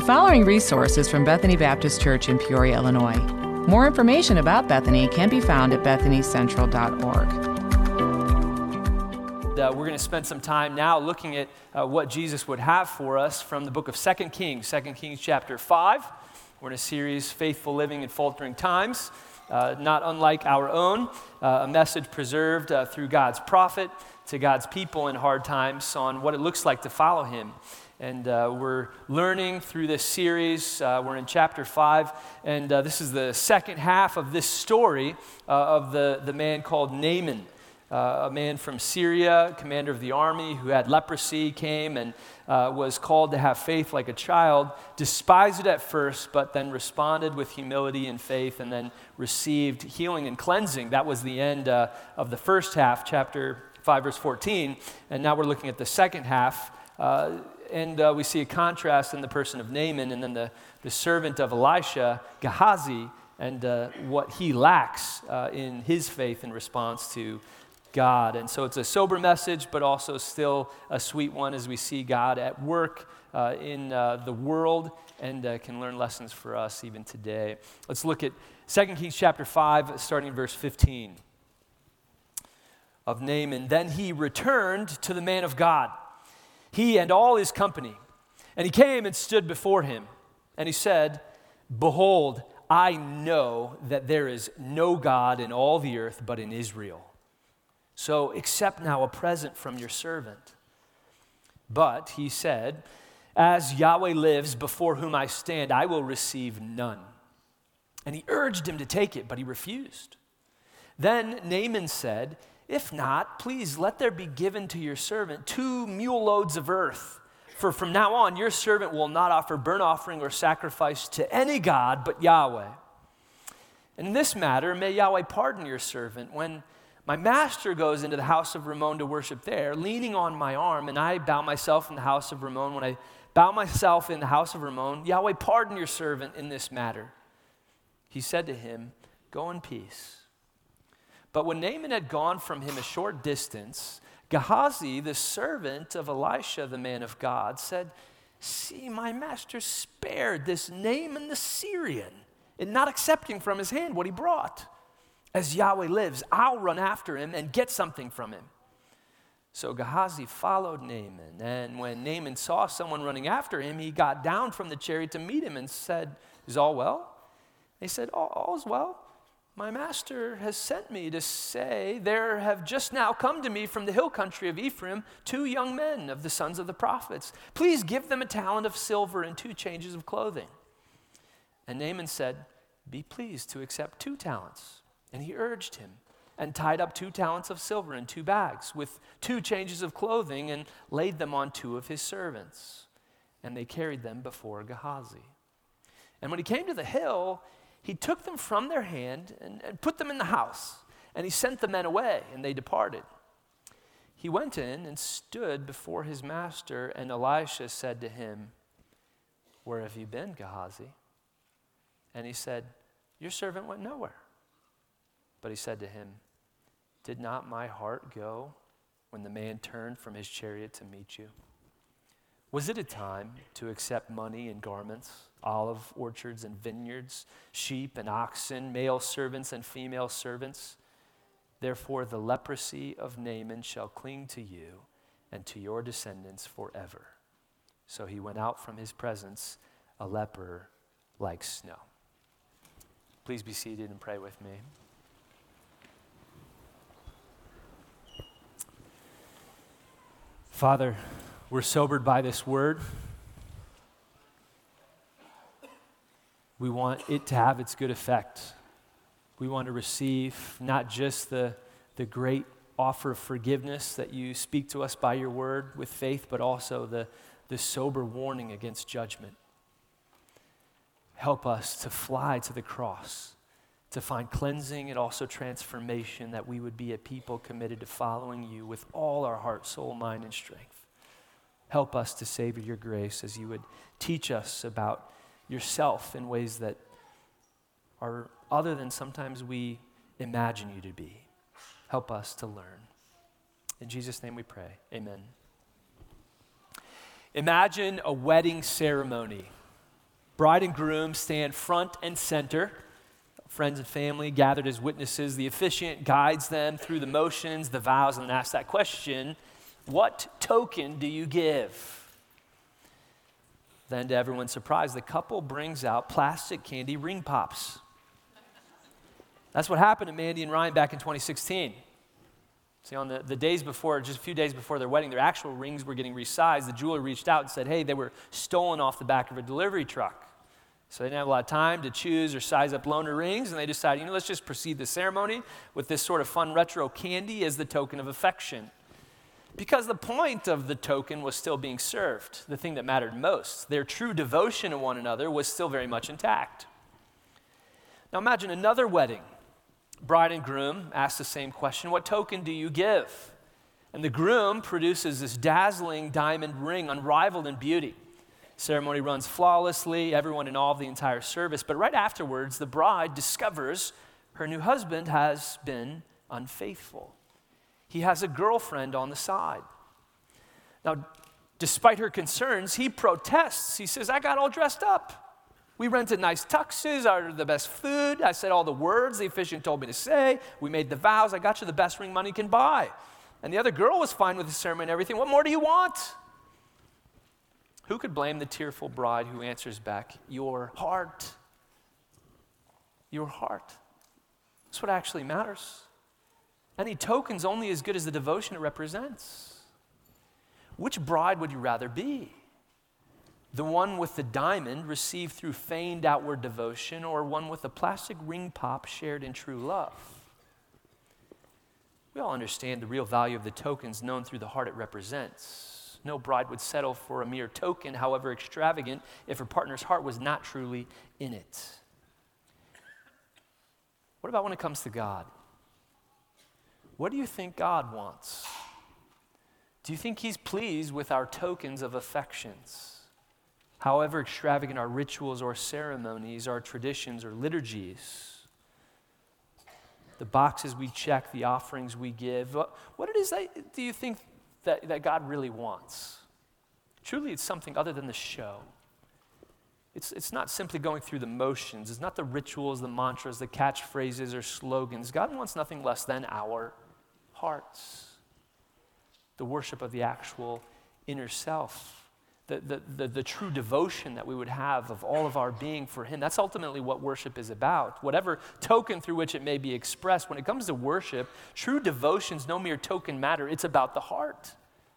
following resource is from Bethany Baptist Church in Peoria, Illinois. More information about Bethany can be found at bethanycentral.org. We're going to spend some time now looking at what Jesus would have for us from the book of 2 Kings chapter 5. We're in a series, Faithful Living in Faltering Times, not unlike our own, a message preserved through God's prophet to God's people in hard times on what it looks like to follow him. And we're learning through this series. We're in chapter 5, and this is the second half of this story of the man called Naaman, a man from Syria, commander of the army who had leprosy, came and was called to have faith like a child, despised it at first, but then responded with humility and faith, and then received healing and cleansing. That was the end of the first half, chapter 5, verse 14, and now we're looking at the second half. And we see a contrast in the person of Naaman and then the servant of Elisha, Gehazi, and what he lacks in his faith in response to God. And so it's a sober message, but also still a sweet one as we see God at work in the world and can learn lessons for us even today. Let's look at 2 Kings chapter 5, starting in verse 15 of Naaman. Then he returned to the man of God, he and all his company. And he came and stood before him. And he said, "Behold, I know that there is no God in all the earth but in Israel. So accept now a present from your servant." But he said, "As Yahweh lives, before whom I stand, I will receive none." And he urged him to take it, but he refused. Then Naaman said, "If not, please let there be given to your servant 2 mule loads of earth. For from now on, your servant will not offer burnt offering or sacrifice to any god but Yahweh. And in this matter, may Yahweh pardon your servant. When my master goes into the house of Rimmon to worship there, leaning on my arm, and I bow myself in the house of Rimmon. When I bow myself in the house of Rimmon, Yahweh pardon your servant in this matter." He said to him, "Go in peace." But when Naaman had gone from him a short distance, Gehazi, the servant of Elisha, the man of God, said, "See, my master spared this Naaman the Syrian in not accepting from his hand what he brought. As Yahweh lives, I'll run after him and get something from him." So Gehazi followed Naaman, and when Naaman saw someone running after him, he got down from the chariot to meet him and said, "Is all well?" He said, "All is well. My master has sent me to say, there have just now come to me from the hill country of Ephraim 2 young men of the sons of the prophets. Please give them a talent of silver and 2 changes of clothing." And Naaman said, "Be pleased to accept 2 talents. And he urged him and tied up 2 talents of silver in 2 bags with 2 changes of clothing and laid them on 2 of his servants. And they carried them before Gehazi. And when he came to the hill, he took them from their hand and put them in the house, and he sent the men away, and they departed. He went in and stood before his master, and Elisha said to him, "Where have you been, Gehazi?" And he said, "Your servant went nowhere." But he said to him, "Did not my heart go when the man turned from his chariot to meet you? Was it a time to accept money and garments, olive orchards and vineyards, sheep and oxen, male servants and female servants? Therefore the leprosy of Naaman shall cling to you and to your descendants forever." So he went out from his presence, a leper like snow. Please be seated and pray with me. Father, we're sobered by this word. We want it to have its good effect. We want to receive not just the great offer of forgiveness that you speak to us by your word with faith, but also the sober warning against judgment. Help us to fly to the cross, to find cleansing and also transformation, that we would be a people committed to following you with all our heart, soul, mind, and strength. Help us to savor your grace as you would teach us about yourself in ways that are other than sometimes we imagine you to be. Help us to learn. In Jesus' name we pray, amen. Imagine a wedding ceremony. Bride and groom stand front and center. Friends and family gathered as witnesses. The officiant guides them through the motions, the vows, and then asks that question, what token do you give? Then, to everyone's surprise, the couple brings out plastic candy ring pops. That's what happened to Mandy and Ryan back in 2016. See, on the days before, just a few days before their wedding, their actual rings were getting resized. The jeweler reached out and said, hey, they were stolen off the back of a delivery truck. So they didn't have a lot of time to choose or size up loaner rings, and they decided, let's just proceed the ceremony with this sort of fun retro candy as the token of affection. Because the point of the token was still being served, the thing that mattered most. Their true devotion to one another was still very much intact. Now imagine another wedding. Bride and groom ask the same question, what token do you give? And the groom produces this dazzling diamond ring, unrivaled in beauty. Ceremony runs flawlessly, everyone in awe of the entire service. But right afterwards, the bride discovers her new husband has been unfaithful. He has a girlfriend on the side. Now, despite her concerns, he protests. He says, I got all dressed up. We rented nice tuxes, ordered the best food. I said all the words the officiant told me to say. We made the vows. I got you the best ring money can buy. And the other girl was fine with the ceremony and everything. What more do you want? Who could blame the tearful bride who answers back, your heart. Your heart. That's what actually matters. Any token's only as good as the devotion it represents. Which bride would you rather be? The one with the diamond received through feigned outward devotion, or one with a plastic ring pop shared in true love? We all understand the real value of the tokens known through the heart it represents. No bride would settle for a mere token, however extravagant, if her partner's heart was not truly in it. What about when it comes to God? What do you think God wants? Do you think he's pleased with our tokens of affections? However extravagant our rituals or ceremonies, our traditions or liturgies, the boxes we check, the offerings we give, what it is that do you think that God really wants? Truly, it's something other than the show. It's not simply going through the motions. It's not the rituals, the mantras, the catchphrases or slogans. God wants nothing less than our hearts, the worship of the actual inner self, the true devotion that we would have of all of our being for him. That's ultimately what worship is about. Whatever token through which it may be expressed, when it comes to worship, true devotion's no mere token matter. It's about the heart,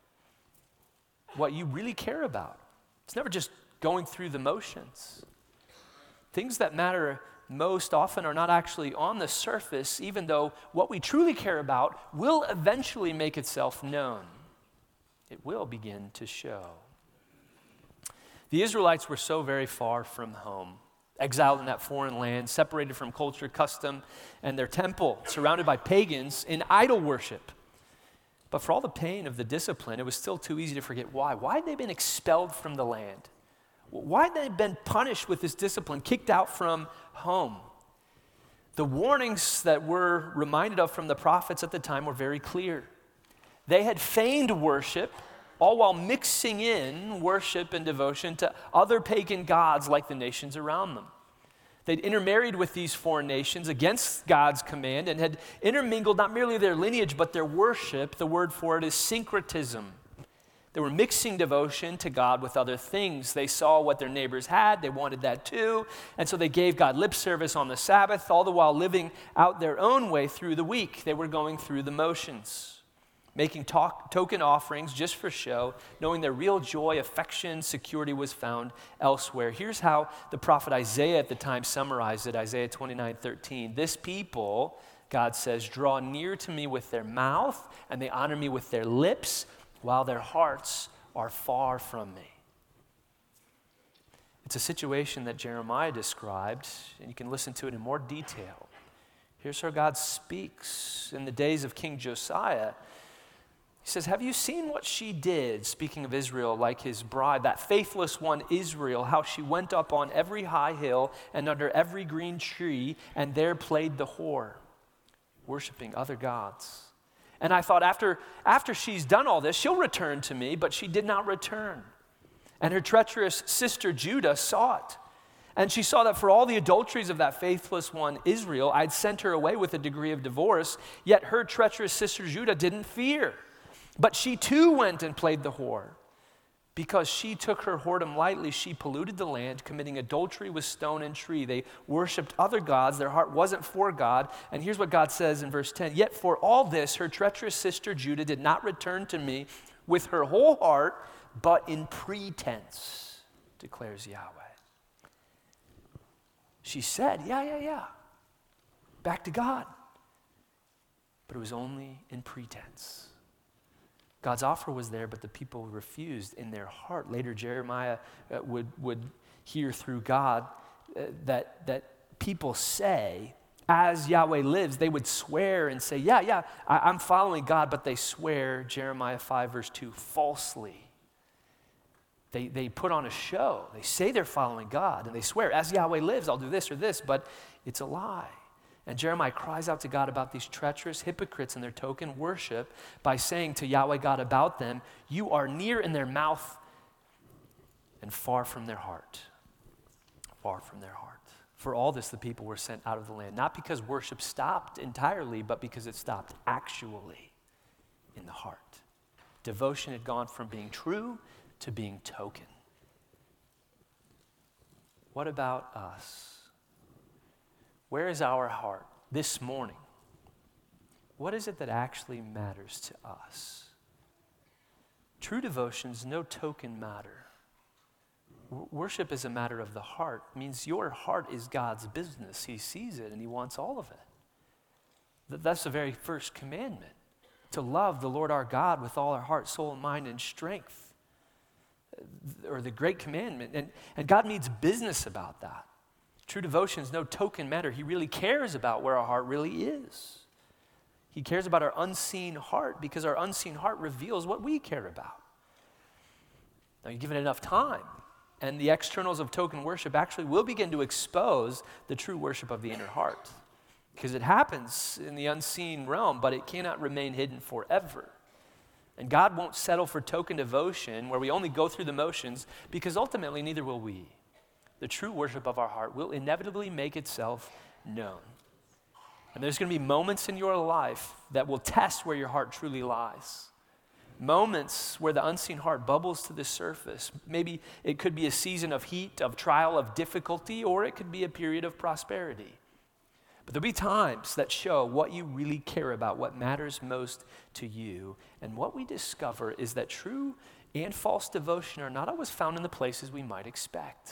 what you really care about. It's never just going through the motions. Things that matter most often are not actually on the surface, even though what we truly care about will eventually make itself known. It will begin to show. The Israelites were so very far from home, exiled in that foreign land, separated from culture, custom, and their temple, surrounded by pagans in idol worship. But for all the pain of the discipline, it was still too easy to forget why. Why had they been expelled from the land? Why had they been punished with this discipline, kicked out from home? The warnings that we're reminded of from the prophets at the time were very clear. They had feigned worship, all while mixing in worship and devotion to other pagan gods like the nations around them. They'd intermarried with these foreign nations against God's command and had intermingled not merely their lineage, but their worship. The word for it is syncretism. They were mixing devotion to God with other things. They saw what their neighbors had. They wanted that too. And so they gave God lip service on the Sabbath, all the while living out their own way through the week. They were going through the motions, making token offerings just for show, knowing their real joy, affection, security was found elsewhere. Here's how the prophet Isaiah at the time summarized it, Isaiah 29:13. This people, God says, draw near to me with their mouth, and they honor me with their lips, while their hearts are far from me. It's a situation that Jeremiah described, and you can listen to it in more detail. Here's how God speaks in the days of King Josiah. He says, have you seen what she did, speaking of Israel, like his bride, that faithless one Israel, how she went up on every high hill and under every green tree, and there played the whore, worshiping other gods. And I thought, after she's done all this, she'll return to me, but she did not return. And her treacherous sister Judah saw it. And she saw that for all the adulteries of that faithless one, Israel, I'd sent her away with a degree of divorce, yet her treacherous sister Judah didn't fear. But she too went and played the whore. Because she took her whoredom lightly, she polluted the land, committing adultery with stone and tree. They worshiped other gods. Their heart wasn't for God. And here's what God says in verse 10. Yet for all this, her treacherous sister Judah did not return to me with her whole heart, but in pretense, declares Yahweh. She said, yeah, back to God. But it was only in pretense. God's offer was there, but the people refused in their heart. Later, Jeremiah would hear through God that people say, as Yahweh lives, they would swear and say, yeah, I'm following God, but they swear, Jeremiah 5, verse 2, falsely. They put on a show. They say they're following God, and they swear, as Yahweh lives, I'll do this or this, but it's a lie. And Jeremiah cries out to God about these treacherous hypocrites and their token worship by saying to Yahweh God about them, you are near in their mouth and far from their heart. Far from their heart. For all this, the people were sent out of the land, not because worship stopped entirely, but because it stopped actually in the heart. Devotion had gone from being true to being token. What about us? Where is our heart this morning? What is it that actually matters to us? True devotion is no token matter. Worship is a matter of the heart. It means your heart is God's business. He sees it and he wants all of it. That's the very first commandment, to love the Lord our God with all our heart, soul, mind, and strength. Or the great commandment. And God means business about that. True devotion is no token matter. He really cares about where our heart really is. He cares about our unseen heart because our unseen heart reveals what we care about. Now, you give it enough time, and the externals of token worship actually will begin to expose the true worship of the inner heart. Because it happens in the unseen realm, but it cannot remain hidden forever. And God won't settle for token devotion where we only go through the motions, because ultimately neither will we. The true worship of our heart will inevitably make itself known. And there's going to be moments in your life that will test where your heart truly lies. Moments where the unseen heart bubbles to the surface. Maybe it could be a season of heat, of trial, of difficulty, or it could be a period of prosperity. But there'll be times that show what you really care about, what matters most to you. And what we discover is that true and false devotion are not always found in the places we might expect.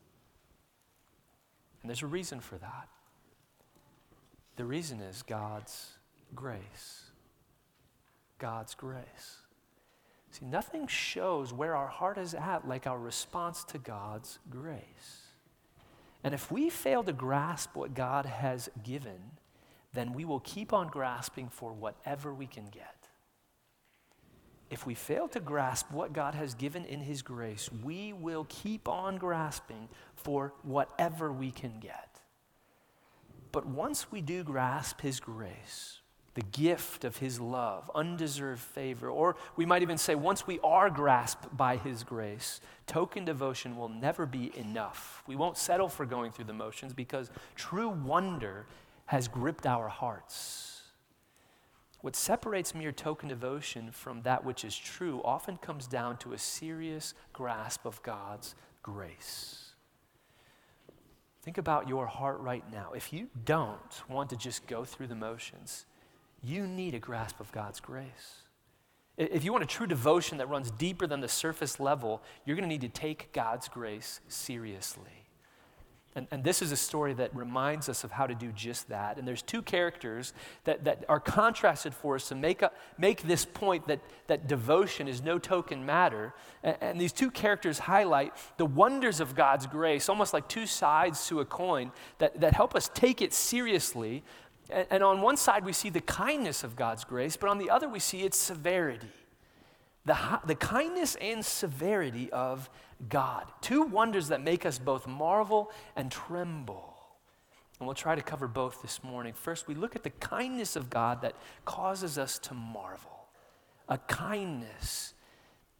And there's a reason for that. The reason is God's grace. God's grace. See, nothing shows where our heart is at like our response to God's grace. And if we fail to grasp what God has given, then we will keep on grasping for whatever we can get. If we fail to grasp what God has given in His grace, we will keep on grasping for whatever we can get. But once we do grasp His grace, the gift of His love, undeserved favor, or we might even say once we are grasped by His grace, token devotion will never be enough. We won't settle for going through the motions because true wonder has gripped our hearts. What separates mere token devotion from that which is true often comes down to a serious grasp of God's grace. Think about your heart right now. If you don't want to just go through the motions, you need a grasp of God's grace. If you want a true devotion that runs deeper than the surface level, you're going to need to take God's grace seriously. And this is a story that reminds us of how to do just that. And there's two characters that are contrasted for us to make this point that devotion is no token matter. And these two characters highlight the wonders of God's grace, almost like two sides to a coin that help us take it seriously. And on one side, we see the kindness of God's grace, but on the other, we see its severity. The kindness and severity of God. Two wonders that make us both marvel and tremble. And we'll try to cover both this morning. First, we look at the kindness of God that causes us to marvel. A kindness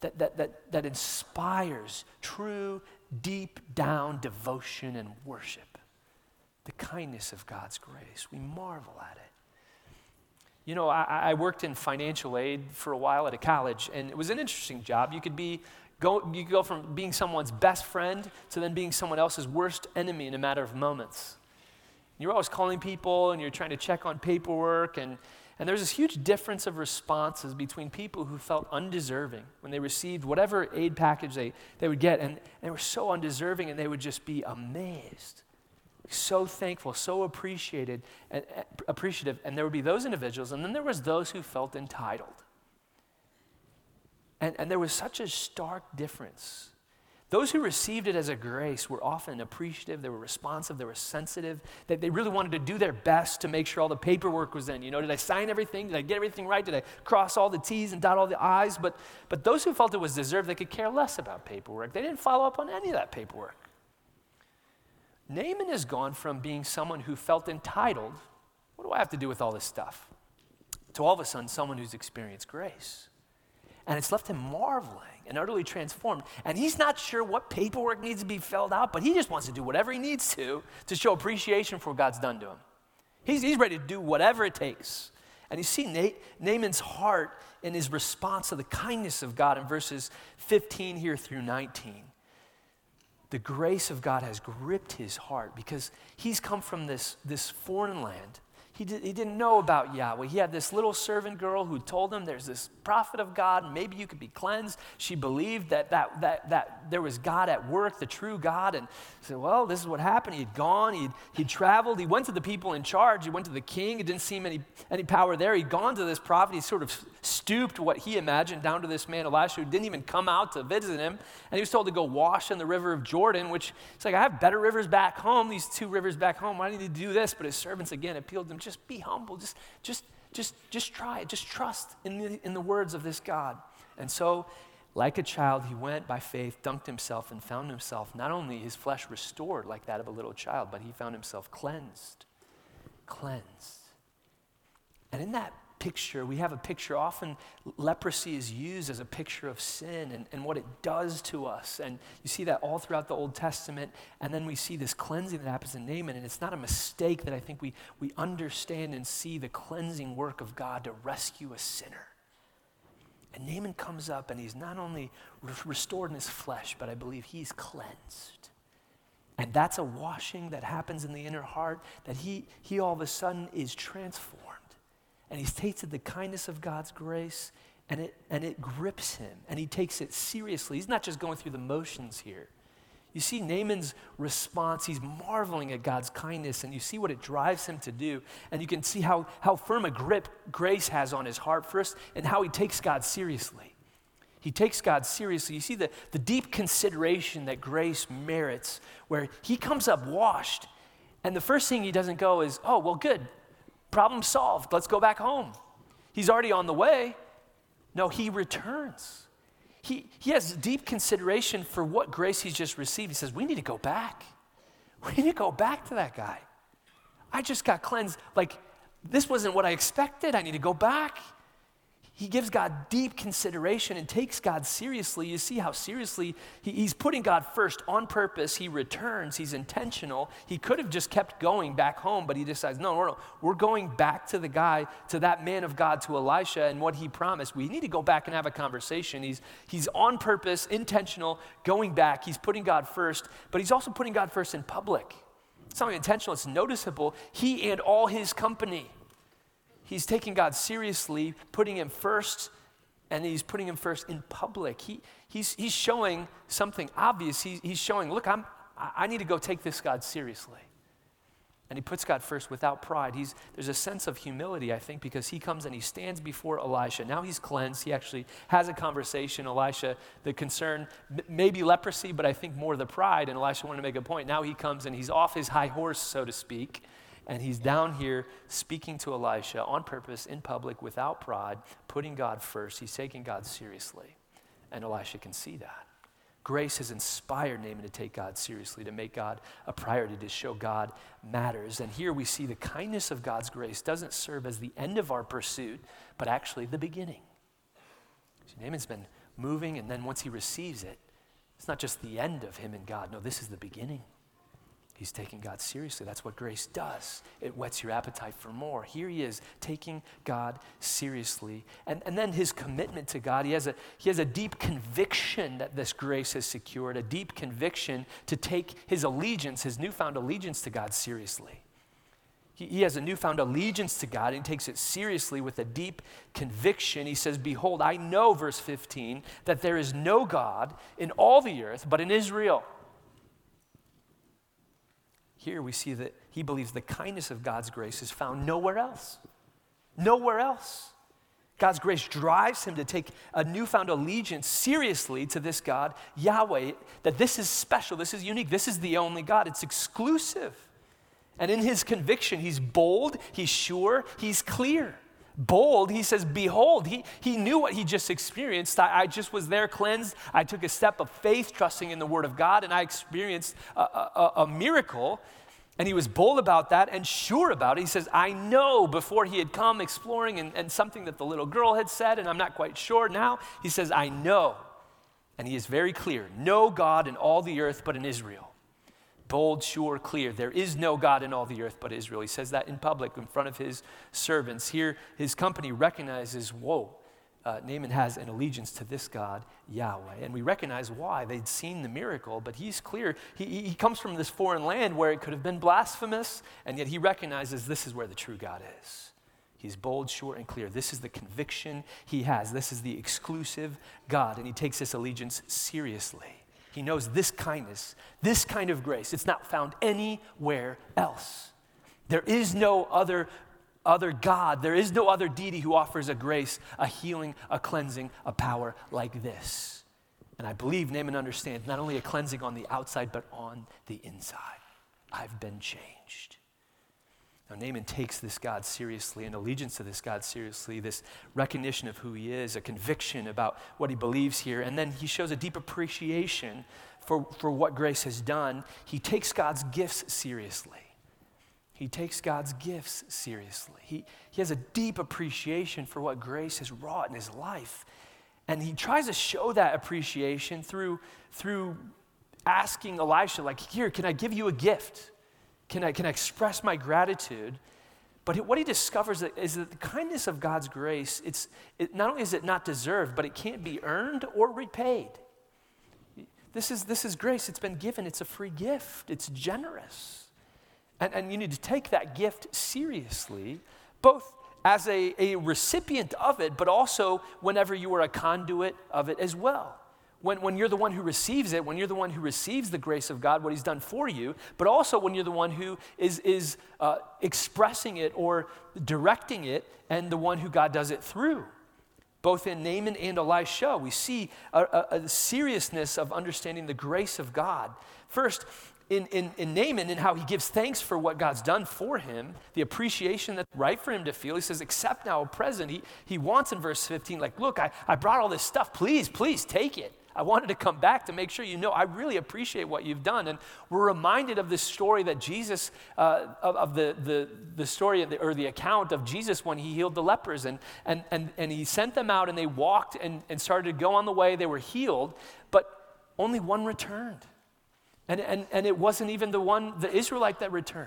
that inspires true, deep down devotion and worship. The kindness of God's grace. We marvel at it. You know, I worked in financial aid for a while at a college, and it was an interesting job. You could go from being someone's best friend to then being someone else's worst enemy in a matter of moments. You're always calling people, and you're trying to check on paperwork, and there's this huge difference of responses between people who felt undeserving when they received whatever aid package they would get, and they were so undeserving, and they would just be amazed, so thankful, so appreciative, and there would be those individuals, and then there was those who felt entitled. And there was such a stark difference. Those who received it as a grace were often appreciative, they were responsive, they were sensitive, they really wanted to do their best to make sure all the paperwork was in. You know, did I sign everything? Did I get everything right? Did I cross all the T's and dot all the I's? But those who felt it was deserved, they could care less about paperwork. They didn't follow up on any of that paperwork. Naaman has gone from being someone who felt entitled, what do I have to do with all this stuff? To all of a sudden, someone who's experienced grace. And it's left him marveling and utterly transformed. And he's not sure what paperwork needs to be filled out, but he just wants to do whatever he needs to show appreciation for what God's done to him. He's ready to do whatever it takes. And you see Naaman's heart in his response to the kindness of God in verses 15 here through 19. The grace of God has gripped his heart because he's come from this foreign land. He didn't know about Yahweh. He had this little servant girl who told him there's this prophet of God, maybe you could be cleansed. She believed that there was God at work, the true God, and said, well, this is what happened. He'd gone, he'd traveled, he went to the people in charge, he went to the king, it didn't seem any power there. He'd gone to this prophet, he sort of stooped what he imagined down to this man Elisha who didn't even come out to visit him, and he was told to go wash in the river of Jordan, which it's like, I have better rivers back home, these 2 rivers back home, why do I need to do this? But his servants again appealed to him, just be humble, just try it, just trust in the words of this God. And so, like a child, he went by faith, dunked himself, and found himself not only his flesh restored like that of a little child, but he found himself cleansed. And in that picture, we have a picture, often leprosy is used as a picture of sin and what it does to us. And you see that all throughout the Old Testament. And then we see this cleansing that happens in Naaman. And it's not a mistake that I think we understand and see the cleansing work of God to rescue a sinner. And Naaman comes up and he's not only restored in his flesh, but I believe he's cleansed. And that's a washing that happens in the inner heart, that he all of a sudden is transformed. And he's tasted the kindness of God's grace, and it grips him, and he takes it seriously. He's not just going through the motions here. You see Naaman's response, he's marveling at God's kindness, and you see what it drives him to do, and you can see how firm a grip grace has on his heart first, and how he takes God seriously. He takes God seriously. You see the deep consideration that grace merits, where he comes up washed, and the first thing he doesn't go is, oh, well, good. Problem solved. Let's go back home. He's already on the way. No, he returns. He has deep consideration for what grace he's just received. He says, we need to go back. We need to go back to that guy. I just got cleansed. Like, this wasn't what I expected. I need to go back. He gives God deep consideration and takes God seriously. You see how seriously he's putting God first on purpose. He returns. He's intentional. He could have just kept going back home, but he decides, no. We're going back to the guy, to that man of God, to Elisha, and what he promised. We need to go back and have a conversation. He's on purpose, intentional, going back. He's putting God first, but he's also putting God first in public. It's not only intentional, it's noticeable. He and all his company. He's taking God seriously, putting him first, and he's putting him first in public. He's showing something obvious. He's showing, look, I need to go take this God seriously. And he puts God first without pride. There's a sense of humility, I think, because he comes and he stands before Elisha. Now he's cleansed. He actually has a conversation. Elisha, the concern, maybe leprosy, but I think more the pride. And Elisha wanted to make a point. Now he comes and he's off his high horse, so to speak. And he's down here speaking to Elisha on purpose, in public, without pride, putting God first. He's taking God seriously. And Elisha can see that. Grace has inspired Naaman to take God seriously, to make God a priority, to show God matters. And here we see the kindness of God's grace doesn't serve as the end of our pursuit, but actually the beginning. See, Naaman's been moving, and then once he receives it, it's not just the end of him and God. No, this is the beginning. He's taking God seriously. That's what grace does. It whets your appetite for more. Here he is taking God seriously. And then his commitment to God, he has a deep conviction that this grace has secured, a deep conviction to take his allegiance, his newfound allegiance to God seriously. He has a newfound allegiance to God, and he takes it seriously with a deep conviction. He says, behold, I know, verse 15, that there is no God in all the earth but in Israel. Here we see that he believes the kindness of God's grace is found nowhere else. Nowhere else. God's grace drives him to take a newfound allegiance seriously to this God, Yahweh, that this is special, this is unique, this is the only God, it's exclusive. And in his conviction, he's bold, he's sure, he's clear. Bold, he says, behold, he knew what he just experienced. I just was there cleansed. I took a step of faith, trusting in the word of God, and I experienced a miracle. And he was bold about that and sure about it. He says, I know, before he had come exploring and something that the little girl had said, and I'm not quite sure now. He says, I know. And he is very clear. No God in all the earth but in Israel. Bold, sure, clear. There is no God in all the earth but Israel. He says that in public in front of his servants. Here, his company recognizes, whoa, Naaman has an allegiance to this God, Yahweh. And we recognize why. They'd seen the miracle, but he's clear. He comes from this foreign land where it could have been blasphemous, and yet he recognizes this is where the true God is. He's bold, sure, and clear. This is the conviction he has. This is the exclusive God, and he takes this allegiance seriously. He knows this kindness, this kind of grace, it's not found anywhere else. There is no other God, there is no other deity who offers a grace, a healing, a cleansing, a power like this. And I believe Naaman understands not only a cleansing on the outside, but on the inside. I've been changed. Now, Naaman takes this God seriously, an allegiance to this God seriously, this recognition of who he is, a conviction about what he believes here, and then he shows a deep appreciation for what grace has done. He takes God's gifts seriously. He takes God's gifts seriously. He has a deep appreciation for what grace has wrought in his life, and he tries to show that appreciation through asking Elisha, like, here, can I give you a gift? Can I express my gratitude? But what he discovers is that the kindness of God's grace, not only is it not deserved, but it can't be earned or repaid. This is grace. It's been given. It's a free gift. It's generous. And you need to take that gift seriously, both as a recipient of it, but also whenever you are a conduit of it as well. When you're the one who receives it, when you're the one who receives the grace of God, what he's done for you, but also when you're the one who is expressing it or directing it, and the one who God does it through. Both in Naaman and Elisha, we see a seriousness of understanding the grace of God. First, in Naaman, and how he gives thanks for what God's done for him, the appreciation that's right for him to feel. He says, accept now a present. He wants in verse 15, like, look, I brought all this stuff. Please take it. I wanted to come back to make sure you know I really appreciate what you've done. And we're reminded of this story that Jesus, of the story or the account of Jesus when he healed the lepers. And he sent them out and they walked and started to go on the way. They were healed, but only one returned. And it wasn't even the Israelite that returned.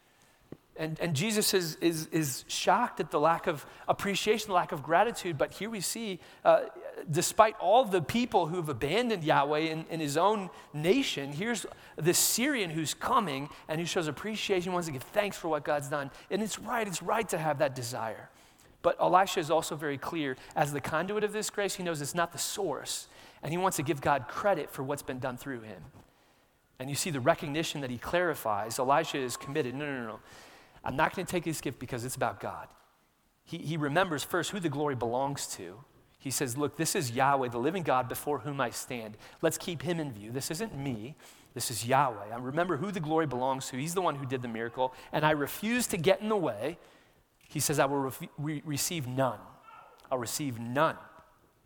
And Jesus is shocked at the lack of appreciation, the lack of gratitude. But here we see, despite all the people who've abandoned Yahweh in his own nation, here's this Syrian who's coming and who shows appreciation, wants to give thanks for what God's done. And it's right to have that desire. But Elisha is also very clear. As the conduit of this grace, he knows it's not the source. And he wants to give God credit for what's been done through him. And you see the recognition that he clarifies. Elisha is committed. No. I'm not going to take this gift because it's about God. He remembers first who the glory belongs to. He says, look, this is Yahweh, the living God before whom I stand. Let's keep him in view. This isn't me. This is Yahweh. I remember who the glory belongs to. He's the one who did the miracle, and I refuse to get in the way. He says, I will receive none. I'll receive none.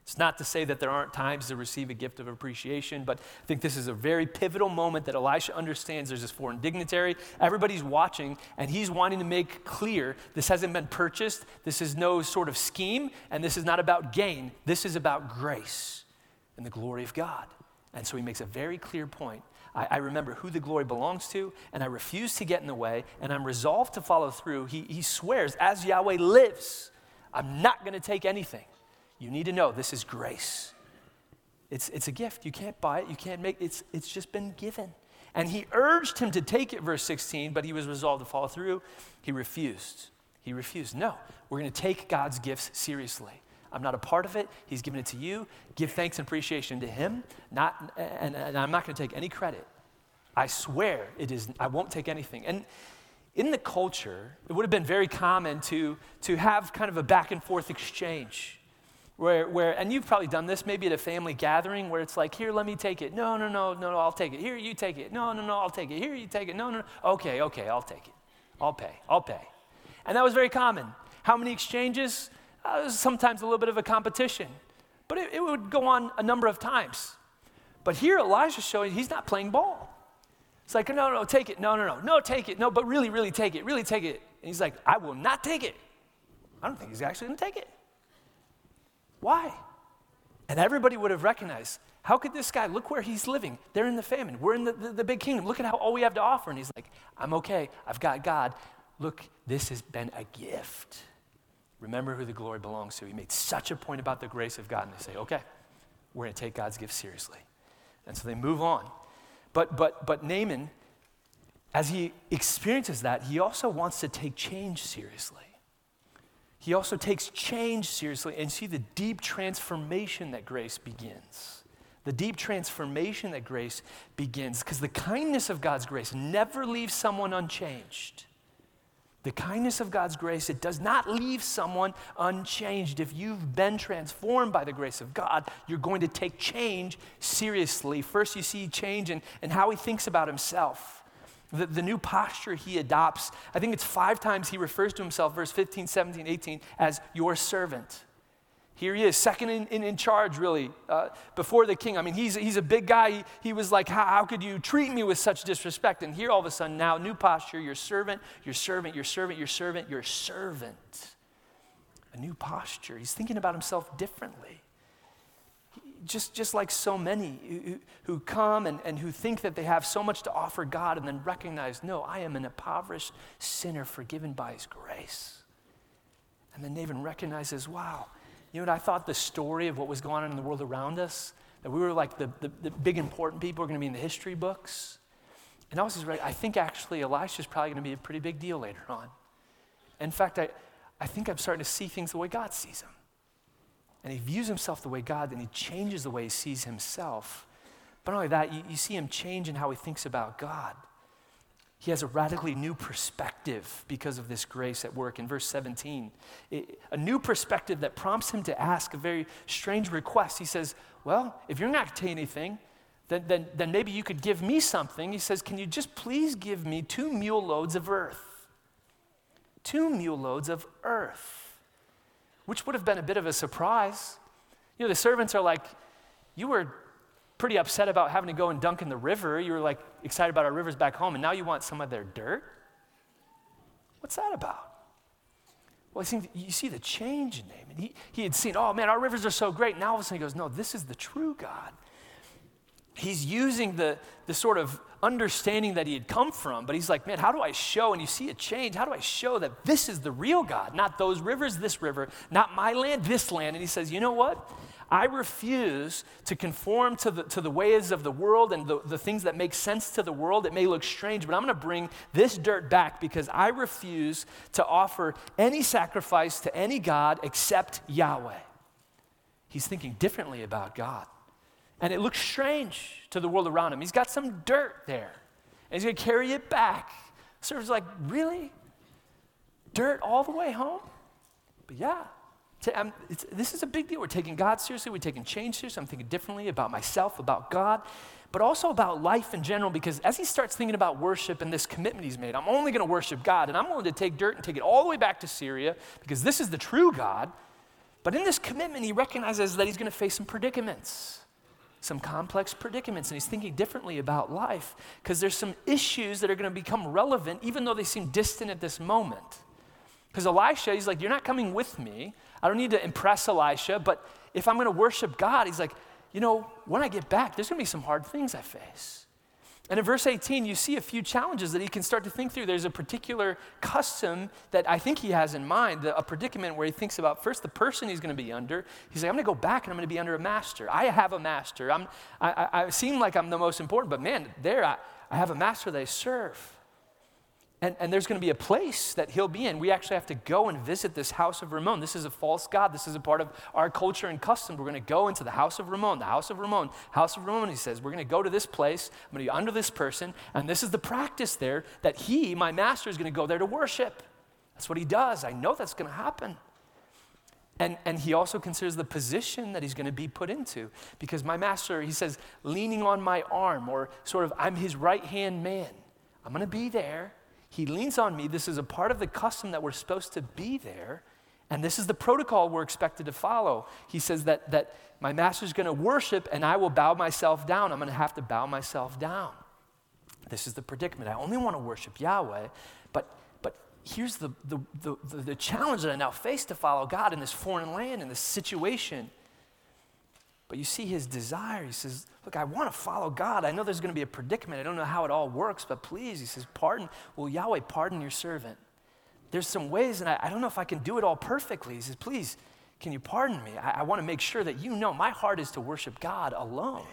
It's not to say that there aren't times to receive a gift of appreciation, but I think this is a very pivotal moment that Elisha understands there's this foreign dignitary. Everybody's watching, and he's wanting to make clear this hasn't been purchased. This is no sort of scheme, and this is not about gain. This is about grace and the glory of God. And so he makes a very clear point. I remember who the glory belongs to, and I refuse to get in the way, and I'm resolved to follow through. He swears, as Yahweh lives, I'm not going to take anything. You need to know this is grace. It's a gift. You can't buy it. You can't make it. It's just been given. And he urged him to take it, verse 16, but he was resolved to follow through. He refused. He refused. No, we're going to take God's gifts seriously. I'm not a part of it. He's given it to you. Give thanks and appreciation to him. And I'm not going to take any credit. I swear I won't take anything. And in the culture, it would have been very common to have kind of a back and forth exchange. Where, and you've probably done this maybe at a family gathering where it's like, here, let me take it. No, I'll take it. Here, you take it. No, I'll take it. Here, you take it. No. Okay, I'll take it. I'll pay. And that was very common. How many exchanges? Sometimes a little bit of a competition. But it would go on a number of times. But here Elijah's showing he's not playing ball. It's like, no, take it. No, take it. No, but really take it. Really take it. And he's like, I will not take it. I don't think he's actually going to take it. Why? And everybody would have recognized, how could this guy, look where he's living. They're in the famine. We're in the big kingdom. Look at all we have to offer. And he's like, I'm okay. I've got God. Look, this has been a gift. Remember who the glory belongs to. He made such a point about the grace of God. And they say, okay, we're going to take God's gift seriously. And so they move on. But Naaman, as he experiences that, he also wants to take change seriously. He also takes change seriously and see the deep transformation that grace begins. The deep transformation that grace begins, because the kindness of God's grace never leaves someone unchanged. The kindness of God's grace, it does not leave someone unchanged. If you've been transformed by the grace of God, you're going to take change seriously. First, you see change in how he thinks about himself. The new posture he adopts, I think it's 5 times he refers to himself, verse 15, 17, 18, as your servant. Here he is, second in charge, really, before the king. I mean, he's a big guy. He was like, how could you treat me with such disrespect? And here all of a sudden now, new posture, your servant, your servant, your servant, your servant, your servant. A new posture. He's thinking about himself differently. Just like so many who come and who think that they have so much to offer God and then recognize, no, I am an impoverished sinner forgiven by his grace. And then Naaman recognizes, wow, you know what, I thought the story of what was going on in the world around us, that we were like the big important people were going to be in the history books. And I was just right, I think actually Elisha's probably going to be a pretty big deal later on. In fact, I think I'm starting to see things the way God sees them. And he views himself the way God, and he changes the way he sees himself. But not only that, you see him change in how he thinks about God. He has a radically new perspective because of this grace at work. In verse 17, a new perspective that prompts him to ask a very strange request. He says, well, if you're not going to take anything, then maybe you could give me something. He says, can you just please give me 2 mule loads of earth? 2 mule loads of earth. Which would have been a bit of a surprise. You know, the servants are like, you were pretty upset about having to go and dunk in the river. You were like excited about our rivers back home, and now you want some of their dirt? What's that about? Well, you see the change in Naaman. He had seen, oh man, our rivers are so great. Now all of a sudden he goes, no, this is the true God. He's using the sort of understanding that he had come from, but he's like, man, how do I show, and you see a change, how do I show that this is the real God, not those rivers, this river, not my land, this land? And he says, you know what? I refuse to conform to the ways of the world and the things that make sense to the world. It may look strange, but I'm going to bring this dirt back because I refuse to offer any sacrifice to any God except Yahweh. He's thinking differently about God. And it looks strange to the world around him. He's got some dirt there, and he's going to carry it back. The server's like, really? Dirt all the way home? But yeah, this is a big deal. We're taking God seriously. We're taking change seriously. I'm thinking differently about myself, about God, but also about life in general, because as he starts thinking about worship and this commitment he's made, I'm only going to worship God, and I'm willing to take dirt and take it all the way back to Syria because this is the true God. But in this commitment, he recognizes that he's going to face some predicaments, some complex predicaments, and he's thinking differently about life because there's some issues that are going to become relevant even though they seem distant at this moment. Because Elisha, he's like, you're not coming with me. I don't need to impress Elisha, but if I'm going to worship God, he's like, when I get back, there's going to be some hard things I face. And in verse 18, you see a few challenges that he can start to think through. There's a particular custom that I think he has in mind, a predicament where he thinks about first the person he's going to be under. He's like, I'm going to go back and I'm going to be under a master. I have a master. I seem like I'm the most important, but man, I have a master that I serve. And there's going to be a place that he'll be in. We actually have to go and visit this house of Rimmon. This is a false god. This is a part of our culture and custom. We're going to go into the house of Rimmon, house of Rimmon, he says. We're going to go to this place. I'm going to be under this person. And this is the practice there that he, my master, is going to go there to worship. That's what he does. I know that's going to happen. And he also considers the position that he's going to be put into. Because my master, he says, leaning on my arm, or sort of, I'm his right-hand man. I'm going to be there. He leans on me. This is a part of the custom that we're supposed to be there. And this is the protocol we're expected to follow. He says that my master's going to worship and I will bow myself down. I'm going to have to bow myself down. This is the predicament. I only want to worship Yahweh. But here's the challenge that I now face to follow God in this foreign land, in this situation. But you see his desire. He says, look, I want to follow God. I know there's going to be a predicament. I don't know how it all works, but please, he says, will Yahweh pardon your servant? There's some ways, and I don't know if I can do it all perfectly. He says, please, can you pardon me? I want to make sure that you know my heart is to worship God alone.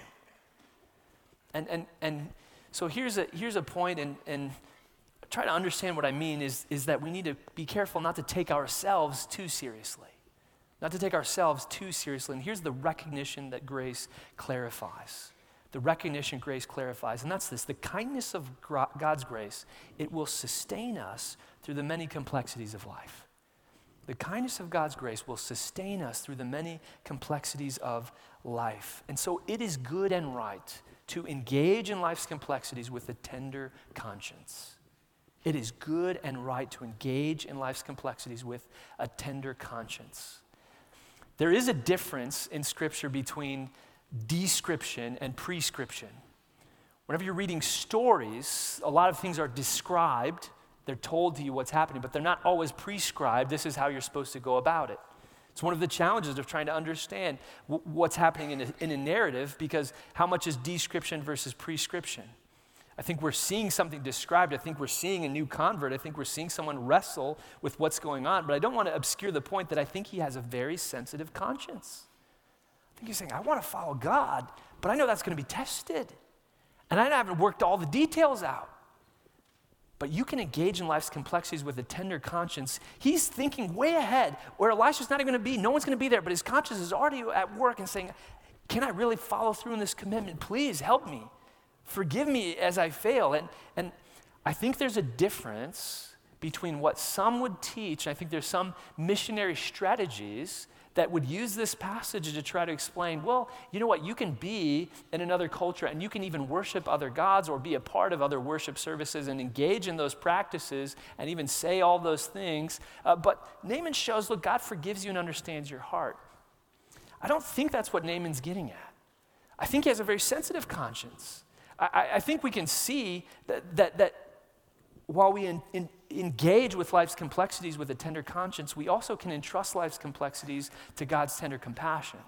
And so here's a point, and try to understand what I mean is that we need to be careful not to take ourselves too seriously. Not to take ourselves too seriously. And here's the recognition that grace clarifies. The recognition grace clarifies. And that's this. The kindness of God's grace, it will sustain us through the many complexities of life. The kindness of God's grace will sustain us through the many complexities of life. And so it is good and right to engage in life's complexities with a tender conscience. It is good and right to engage in life's complexities with a tender conscience. There is a difference in Scripture between description and prescription. Whenever you're reading stories, a lot of things are described. They're told to you what's happening, but they're not always prescribed. This is how you're supposed to go about it. It's one of the challenges of trying to understand what's happening in a narrative, because how much is description versus prescription? I think we're seeing something described. I think we're seeing a new convert. I think we're seeing someone wrestle with what's going on. But I don't want to obscure the point that I think he has a very sensitive conscience. I think he's saying, I want to follow God, but I know that's going to be tested. And I haven't worked all the details out. But you can engage in life's complexities with a tender conscience. He's thinking way ahead where Elisha's not even going to be. No one's going to be there, but his conscience is already at work and saying, can I really follow through in this commitment? Please help me. Forgive me as I fail. And I think there's a difference between what some would teach. I think there's some missionary strategies that would use this passage to try to explain, well, you know what, you can be in another culture and you can even worship other gods or be a part of other worship services and engage in those practices and even say all those things. But Naaman shows, look, God forgives you and understands your heart. I don't think that's what Naaman's getting at. I think he has a very sensitive conscience. I think we can see that while we engage with life's complexities with a tender conscience, we also can entrust life's complexities to God's tender compassion.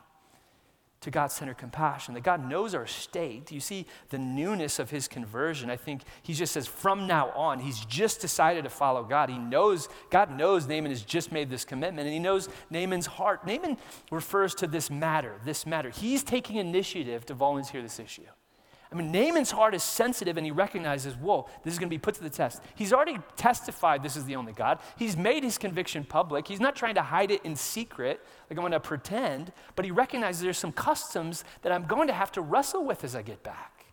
To God's tender compassion, that God knows our state. You see the newness of his conversion. I think he just says from now on, he's just decided to follow God. God knows Naaman has just made this commitment, and he knows Naaman's heart. Naaman refers to this matter. He's taking initiative to volunteer this issue. I mean, Naaman's heart is sensitive, and he recognizes, whoa, this is going to be put to the test. He's already testified this is the only God. He's made his conviction public. He's not trying to hide it in secret, like I'm going to pretend, but he recognizes there's some customs that I'm going to have to wrestle with as I get back.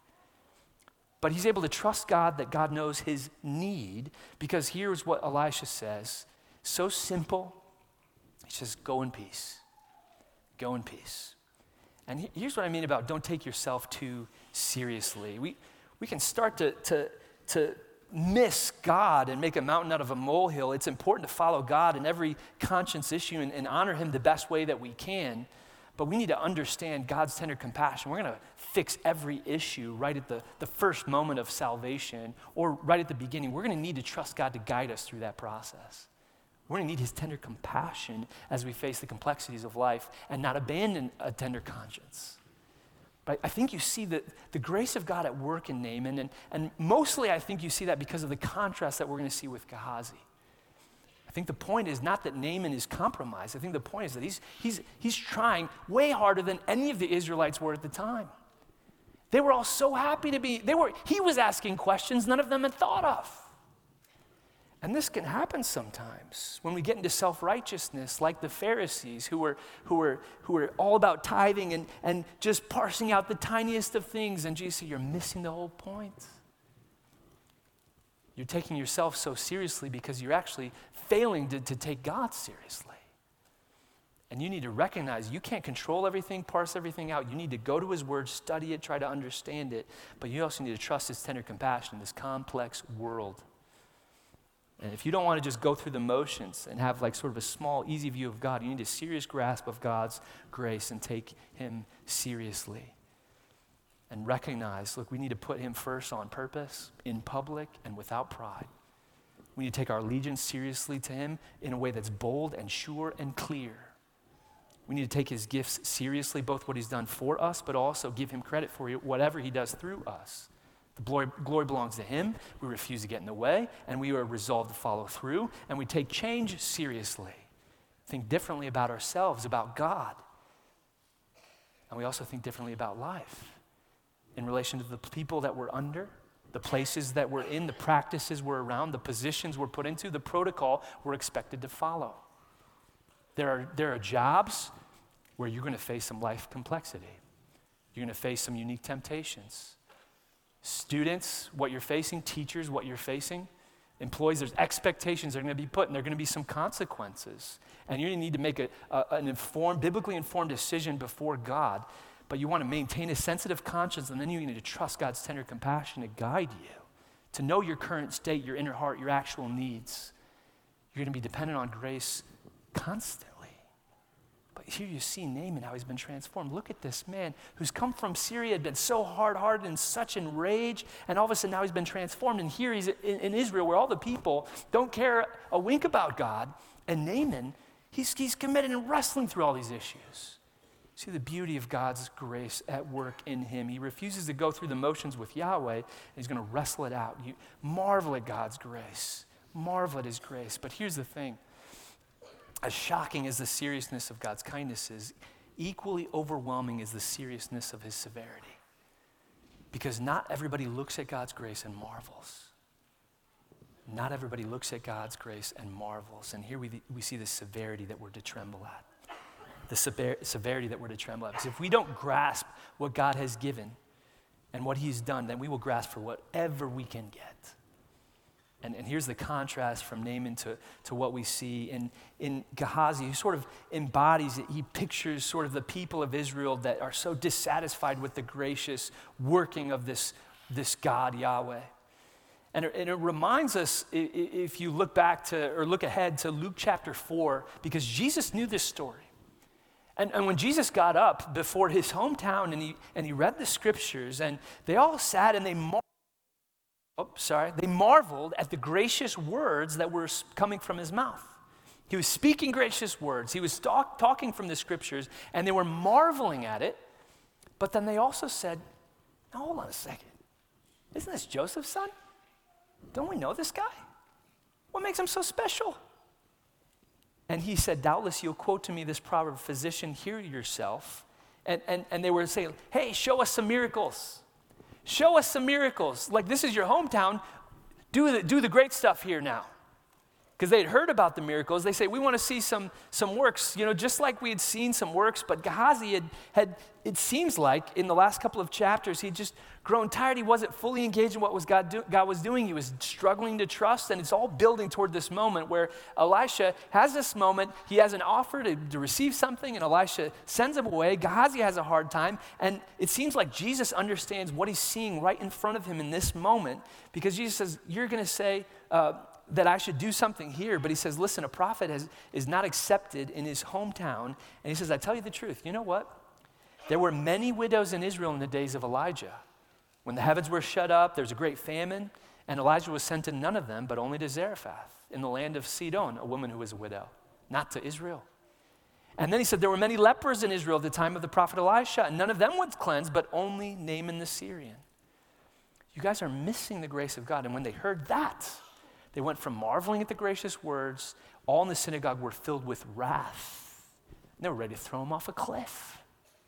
But he's able to trust God that God knows his need, because here's what Elisha says. So simple. He says, go in peace. Go in peace. And here's what I mean about don't take yourself too seriously. We can start to miss God and make a mountain out of a molehill. It's important to follow God in every conscience issue and honor him the best way that we can. But we need to understand God's tender compassion. We're going to fix every issue right at the first moment of salvation or right at the beginning. We're going to need to trust God to guide us through that process. We're going to need his tender compassion as we face the complexities of life and not abandon a tender conscience. But I think you see the grace of God at work in Naaman, and mostly I think you see that because of the contrast that we're going to see with Gehazi. I think the point is not that Naaman is compromised. I think the point is that he's trying way harder than any of the Israelites were at the time. They were all so happy to be, he was asking questions none of them had thought of. And this can happen sometimes when we get into self-righteousness, like the Pharisees who were all about tithing and just parsing out the tiniest of things. And Jesus said, you're missing the whole point. You're taking yourself so seriously because you're actually failing to take God seriously. And you need to recognize you can't control everything, parse everything out. You need to go to his word, study it, try to understand it. But you also need to trust his tender compassion in this complex world. And if you don't want to just go through the motions and have like sort of a small, easy view of God, you need a serious grasp of God's grace and take him seriously. And recognize, look, we need to put him first on purpose, in public, and without pride. We need to take our allegiance seriously to him in a way that's bold and sure and clear. We need to take his gifts seriously, both what he's done for us, but also give him credit for whatever he does through us. The glory belongs to him. We refuse to get in the way, and we are resolved to follow through, and we take change seriously. Think differently about ourselves, about God. And we also think differently about life in relation to the people that we're under, the places that we're in, the practices we're around, the positions we're put into, the protocol we're expected to follow. There are jobs where you're going to face some life complexity. You're going to face some unique temptations. Students, what you're facing, teachers, what you're facing, employees, there's expectations that are going to be put, and there are going to be some consequences. And you're going to need to make an biblically informed decision before God, but you want to maintain a sensitive conscience, and then you need to trust God's tender compassion to guide you, to know your current state, your inner heart, your actual needs. You're going to be dependent on grace constantly. But here you see Naaman, how he's been transformed. Look at this man who's come from Syria, had been so hard-hearted and such in rage, and all of a sudden now he's been transformed. And here he's in Israel where all the people don't care a wink about God. And Naaman, he's committed and wrestling through all these issues. See the beauty of God's grace at work in him. He refuses to go through the motions with Yahweh, and he's going to wrestle it out. You marvel at God's grace. Marvel at his grace. But here's the thing. As shocking as the seriousness of God's kindness is, equally overwhelming is the seriousness of his severity. Because not everybody looks at God's grace and marvels. Not everybody looks at God's grace and marvels. And here we see the severity that we're to tremble at. The severity that we're to tremble at. Because if we don't grasp what God has given and what he's done, then we will grasp for whatever we can get. And here's the contrast from Naaman to what we see in Gehazi, who sort of embodies it. He pictures sort of the people of Israel that are so dissatisfied with the gracious working of this God, Yahweh. And it reminds us, if you look back or look ahead to Luke chapter 4, because Jesus knew this story. And when Jesus got up before his hometown and he read the scriptures, and they all sat and they marveled at the gracious words that were coming from his mouth. He was speaking gracious words. He was talking from the scriptures, and they were marveling at it. But then they also said, now hold on a second. Isn't this Joseph's son? Don't we know this guy? What makes him so special? And he said, doubtless you'll quote to me this proverb, physician, heal yourself. And they were saying, hey, show us some miracles. Show us some miracles. Like, this is your hometown. Do the great stuff here now. Because they had heard about the miracles. They say, we want to see some works, just like we had seen some works. But Gehazi had, it seems like, in the last couple of chapters, he'd just grown tired. He wasn't fully engaged in what God was doing. He was struggling to trust. And it's all building toward this moment where Elisha has this moment. He has an offer to receive something, and Elisha sends him away. Gehazi has a hard time. And it seems like Jesus understands what he's seeing right in front of him in this moment. Because Jesus says, you're going to say, that I should do something here. But he says, listen, a prophet is not accepted in his hometown. And he says, I tell you the truth. You know what? There were many widows in Israel in the days of Elijah. When the heavens were shut up, there was a great famine, and Elijah was sent to none of them, but only to Zarephath in the land of Sidon, a woman who was a widow, not to Israel. And then he said, there were many lepers in Israel at the time of the prophet Elisha, and none of them was cleansed, but only Naaman the Syrian. You guys are missing the grace of God. And when they heard that, they went from marveling at the gracious words, all in the synagogue were filled with wrath. And they were ready to throw him off a cliff.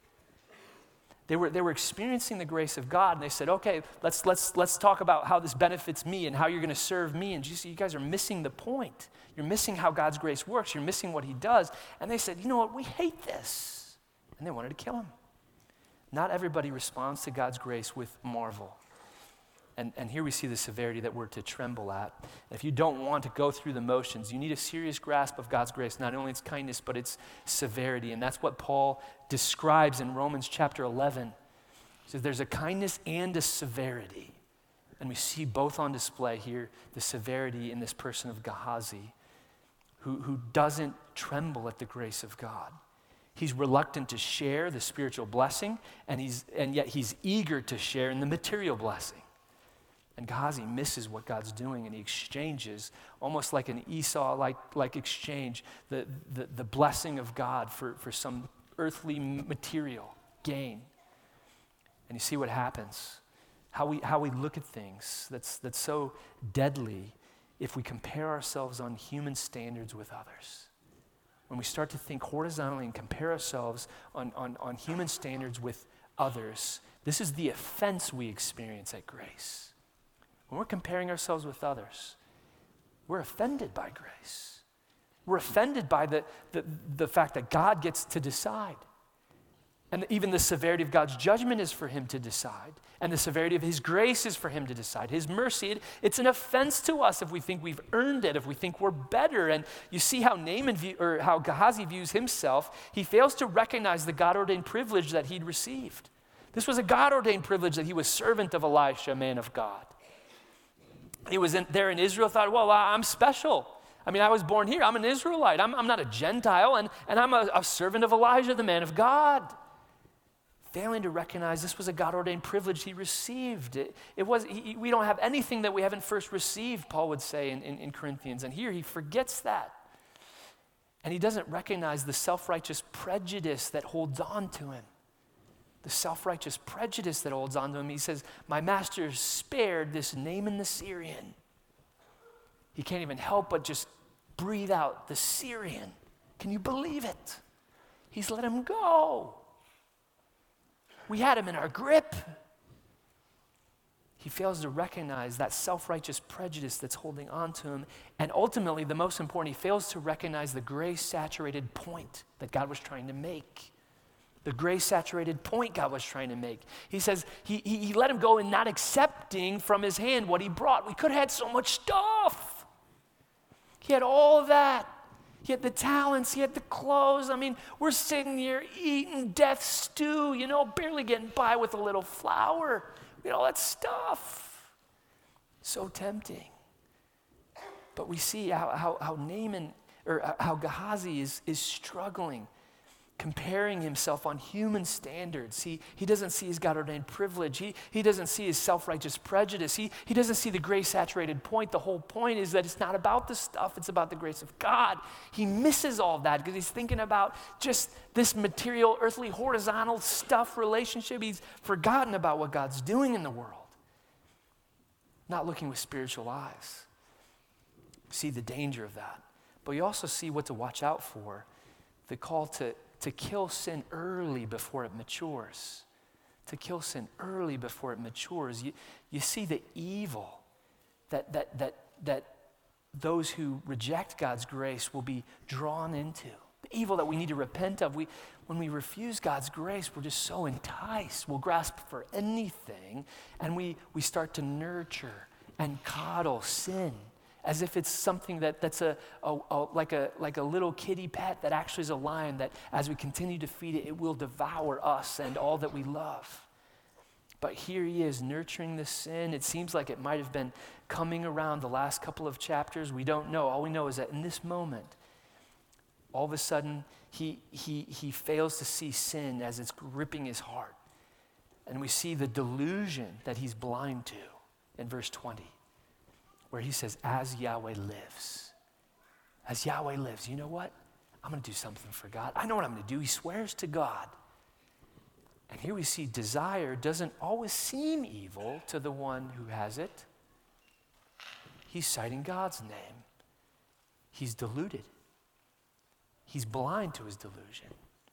They were experiencing the grace of God, and they said, okay, let's talk about how this benefits me and how you're going to serve me. And you guys are missing the point. You're missing how God's grace works. You're missing what he does. And they said, you know what, we hate this. And they wanted to kill him. Not everybody responds to God's grace with marvel. And here we see the severity that we're to tremble at. And if you don't want to go through the motions, you need a serious grasp of God's grace, not only its kindness, but its severity. And that's what Paul describes in Romans chapter 11. He says there's a kindness and a severity. And we see both on display here, the severity in this person of Gehazi, who doesn't tremble at the grace of God. He's reluctant to share the spiritual blessing, and yet he's eager to share in the material blessing. And Gehazi misses what God's doing, and he exchanges, almost like an Esau-like exchange, the blessing of God for some earthly material gain. And you see what happens, how we look at things that's so deadly if we compare ourselves on human standards with others. When we start to think horizontally and compare ourselves on human standards with others, this is the offense we experience at Grace. When we're comparing ourselves with others, we're offended by grace. We're offended by the fact that God gets to decide. And even the severity of God's judgment is for him to decide. And the severity of his grace is for him to decide. His mercy, it's an offense to us if we think we've earned it, if we think we're better. And you see how how Gehazi views himself. He fails to recognize the God-ordained privilege that he'd received. This was a God-ordained privilege that he was servant of Elisha, a man of God. He was there in Israel, thought, well, I'm special. I mean, I was born here. I'm an Israelite. I'm not a Gentile, and I'm a servant of Elijah, the man of God. Failing to recognize this was a God-ordained privilege he received. We don't have anything that we haven't first received, Paul would say in Corinthians. And here he forgets that. And he doesn't recognize the self-righteous prejudice that holds on to him. The self-righteous prejudice that holds on to him. He says, my master spared this Naaman the Syrian. He can't even help but just breathe out the Syrian. Can you believe it? He's let him go. We had him in our grip. He fails to recognize that self-righteous prejudice that's holding on to him. And ultimately, the most important, he fails to recognize the grace-saturated point that God was trying to make. The grace-saturated point God was trying to make. He says he let him go in not accepting from his hand what he brought. We could have had so much stuff. He had all of that. He had the talents. He had the clothes. I mean, we're sitting here eating death stew, barely getting by with a little flour. We had all that stuff. So tempting. But we see how Naaman, or how Gehazi is struggling, comparing himself on human standards. He doesn't see his God-ordained privilege. He doesn't see his self-righteous prejudice. He doesn't see the grace-saturated point. The whole point is that it's not about the stuff, it's about the grace of God. He misses all of that because he's thinking about just this material, earthly, horizontal stuff relationship. He's forgotten about what God's doing in the world. Not looking with spiritual eyes. See the danger of that. But you also see what to watch out for. The call to kill sin early before it matures. To kill sin early before it matures. You see the evil that those who reject God's grace will be drawn into. The evil that we need to repent of. When we refuse God's grace, we're just so enticed. We'll grasp for anything, and we start to nurture and coddle sin as if it's something that's like a little kitty pet that actually is a lion that as we continue to feed it, it will devour us and all that we love. But here he is nurturing the sin. It seems like it might have been coming around the last couple of chapters. We don't know. All we know is that in this moment, all of a sudden, he fails to see sin as it's gripping his heart. And we see the delusion that he's blind to in verse 20, where he says, as Yahweh lives. As Yahweh lives, you know what? I'm going to do something for God. I know what I'm going to do. He swears to God. And here we see desire doesn't always seem evil to the one who has it. He's citing God's name. He's deluded. He's blind to his delusion.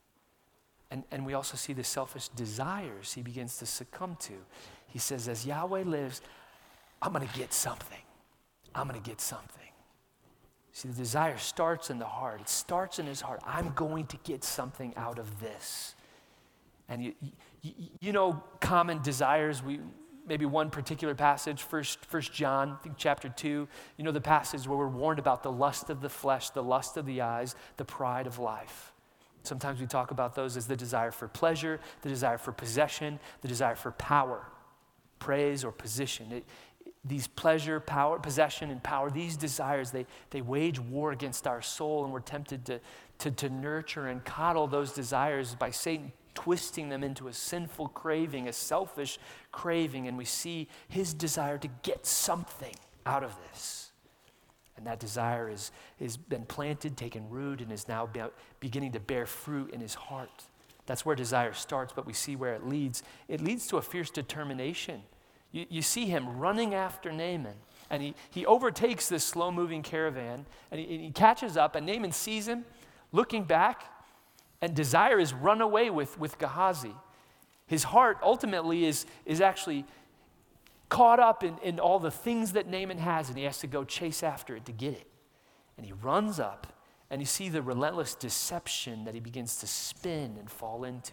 And we also see the selfish desires he begins to succumb to. He says, as Yahweh lives, I'm going to get something. I'm going to get something. See, the desire starts in the heart. It starts in his heart. I'm going to get something out of this. And you know common desires. Maybe one particular passage, First John, I think chapter 2, you know the passage where we're warned about the lust of the flesh, the lust of the eyes, the pride of life. Sometimes we talk about those as the desire for pleasure, the desire for possession, the desire for power, praise, or position. These pleasure, power, possession, and power, these desires, they wage war against our soul, and we're tempted to nurture and coddle those desires by Satan twisting them into a sinful craving, a selfish craving, and we see his desire to get something out of this. And that desire is been planted, taken root, and is now beginning to bear fruit in his heart. That's where desire starts, but we see where it leads. It leads to a fierce determination. You see him running after Naaman, and he overtakes this slow-moving caravan, and he catches up, and Naaman sees him, looking back, and desire is run away with Gehazi. His heart ultimately is actually caught up in all the things that Naaman has, and he has to go chase after it to get it. And he runs up, and you see the relentless deception that he begins to spin and fall into.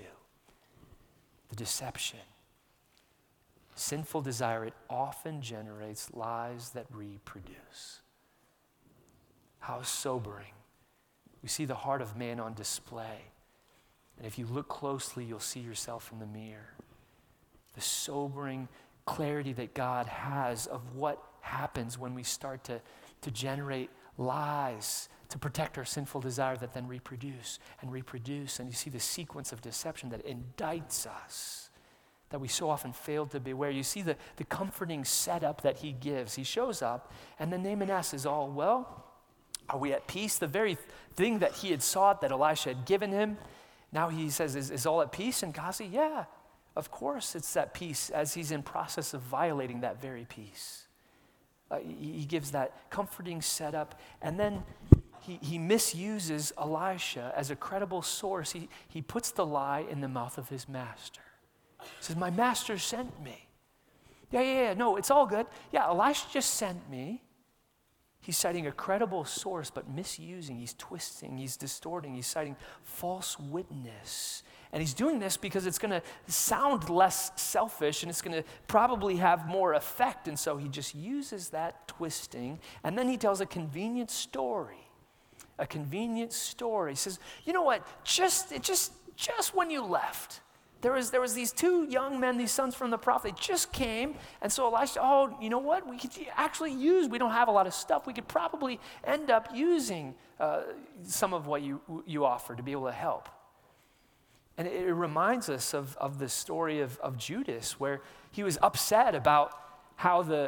The deception. Sinful desire, it often generates lies that reproduce. How sobering. We see the heart of man on display. And if you look closely, you'll see yourself in the mirror. The sobering clarity that God has of what happens when we start to generate lies to protect our sinful desire that then reproduce. And you see the sequence of deception that indicts us, that we so often fail to beware. You see the comforting setup that he gives. He shows up, and then Naaman asks, is all well? Are we at peace? The very thing that he had sought, that Elisha had given him, now he says, is all at peace? And Gehazi, yeah, of course it's that peace, as he's in process of violating that very peace. He gives that comforting setup, and then he misuses Elisha as a credible source. He puts the lie in the mouth of his master. He says, my master sent me. Yeah, no, it's all good. Yeah, Elisha just sent me. He's citing a credible source, but misusing, he's twisting, he's distorting, he's citing false witness. And he's doing this because it's going to sound less selfish and it's going to probably have more effect. And so he just uses that twisting. And then he tells a convenient story. A convenient story. He says, you know what, just when you left, there was these two young men, these sons from the prophet, they just came, and so Elisha, you know what, we could actually we don't have a lot of stuff, we could probably end up using some of what you offer to be able to help. And it reminds us of the story of Judas, where he was upset about how the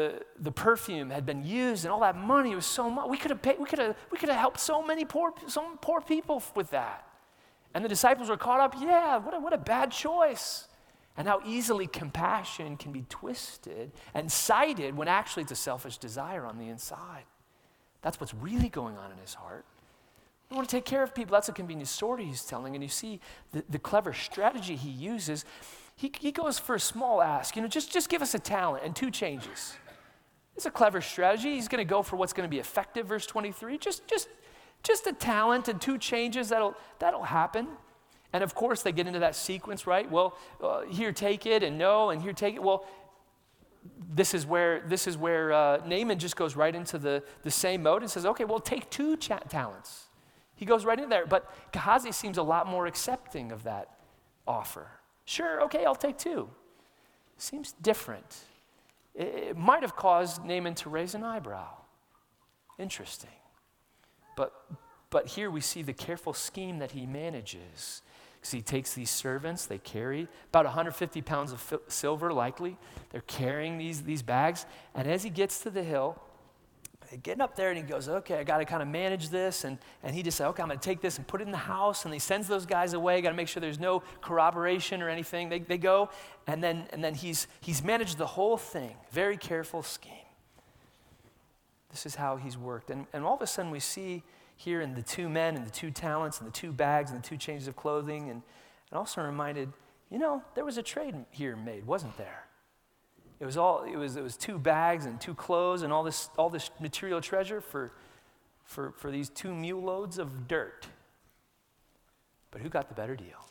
perfume had been used and all that money was so much. We could have helped so many poor people with that. And the disciples were caught up, what a bad choice. And how easily compassion can be twisted and cited when actually it's a selfish desire on the inside. That's what's really going on in his heart. I want to take care of people. That's a convenient story he's telling. And you see the clever strategy he uses. He goes for a small ask. Just give us a talent and 2 changes. It's a clever strategy. He's going to go for what's going to be effective, verse 23. Just a talent and 2 changes, that'll happen. And of course, they get into that sequence, right? Well, here, take it, and no, and here, take it. Well, this is where Naaman just goes right into the same mode and says, okay, well, take 2 talents. He goes right in there. But Gehazi seems a lot more accepting of that offer. Sure, okay, I'll take 2. Seems different. It might have caused Naaman to raise an eyebrow. Interesting. But here we see the careful scheme that he manages. Because he takes these servants, they carry about 150 pounds of silver, likely. They're carrying these bags. And as he gets to the hill, getting up there and he goes, okay, I got to kind of manage this. And he just said, okay, I'm going to take this and put it in the house. And he sends those guys away. Got to make sure there's no corroboration or anything. They go, and then he's managed the whole thing. Very careful scheme. This is how he's worked. And all of a sudden we see here in the 2 men and the 2 talents and the 2 bags and the 2 changes of clothing, and also reminded, there was a trade here made, wasn't there? It was 2 bags and 2 clothes and all this material treasure for these 2 mule loads of dirt. But who got the better deal?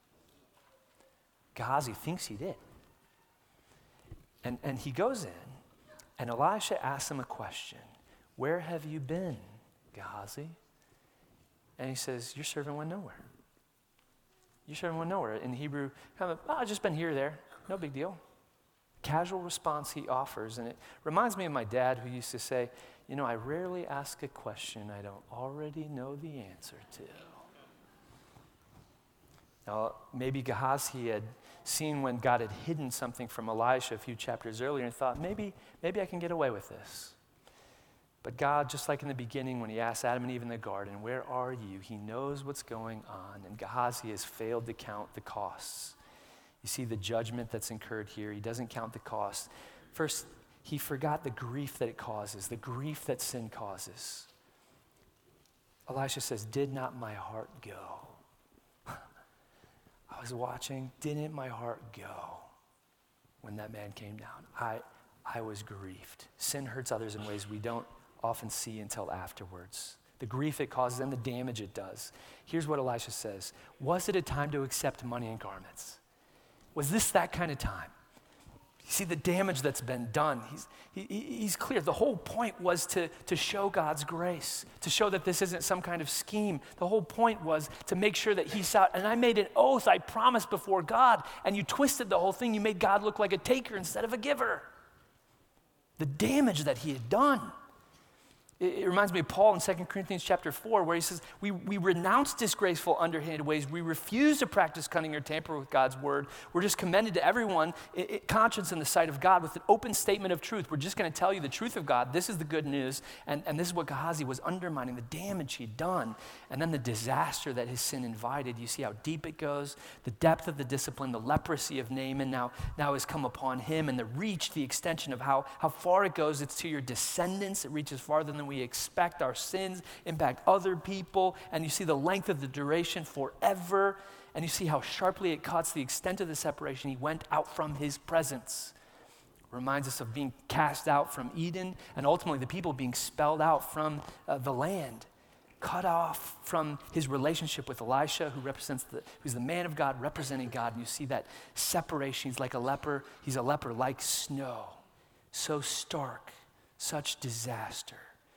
Gehazi thinks he did. And he goes in, and Elisha asks him a question. Where have you been, Gehazi? And he says, your servant went nowhere. Your servant went nowhere. In Hebrew, I've just been here or there. No big deal. Casual response he offers. And it reminds me of my dad, who used to say, I rarely ask a question I don't already know the answer to. Now, maybe Gehazi had seen when God had hidden something from Elisha a few chapters earlier and thought, maybe I can get away with this. But God, just like in the beginning when he asked Adam and Eve in the garden, where are you? He knows what's going on. And Gehazi has failed to count the costs. You see the judgment that's incurred here. He doesn't count the cost. First, he forgot the grief that it causes, the grief that sin causes. Elisha says, did not my heart go? I was watching, didn't my heart go when that man came down? I was grieved. Sin hurts others in ways we don't often see until afterwards. The grief it causes and the damage it does. Here's what Elisha says. Was it a time to accept money and garments? Was this that kind of time? You see the damage that's been done. He's clear. The whole point was to show God's grace, to show that this isn't some kind of scheme. The whole point was to make sure that he saw, and I made an oath, I promised before God, and you twisted the whole thing. You made God look like a taker instead of a giver. The damage that he had done. It reminds me of Paul in 2 Corinthians chapter 4, where he says, we renounce disgraceful, underhanded ways. We refuse to practice cunning or tamper with God's word. We're just commended to everyone, conscience in the sight of God, with an open statement of truth. We're just going to tell you the truth of God. This is the good news. And this is what Gehazi was undermining, the damage he'd done. And then the disaster that his sin invited. You see how deep it goes. The depth of the discipline, the leprosy of Naaman now has come upon him. And the reach, the extension of how far it goes. It's to your descendants. It reaches farther than we expect. Our sins impact other people, and you see the length of the duration forever, and you see how sharply it cuts the extent of the separation. He went out from his presence. Reminds us of being cast out from Eden, and ultimately the people being expelled out from the land, cut off from his relationship with Elisha, who's the man of God representing God. And you see that separation. He's like a leper. He's a leper like snow, so stark, such disaster.